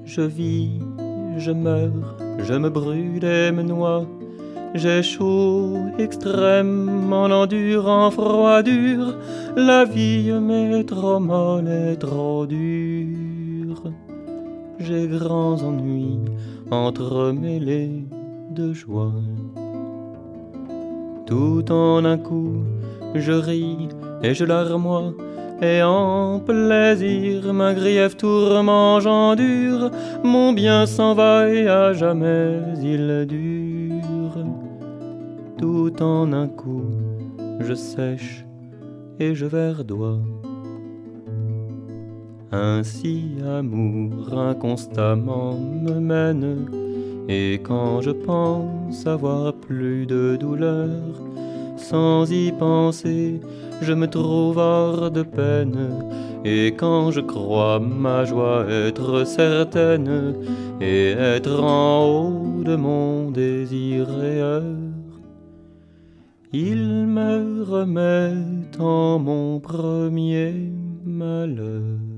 Je vis, je meurs, je me brûle et me noie. J'ai chaud extrême, en endurant froid dur. La vie m'est trop molle et trop dure. J'ai grands ennuis entremêlés de joie. Tout en un coup, je ris et je larmoie, et en plaisir, ma grief tourment j'endure. Mon bien s'en va et à jamais il dure. Tout en un coup, je sèche et je verdoie. Ainsi amour inconstamment me mène, et quand je pense avoir plus de douleur, sans y penser, je me trouve hors de peine. Et quand je crois ma joie être certaine, et être en haut de mon désir rêveur, il me remet en mon premier malheur.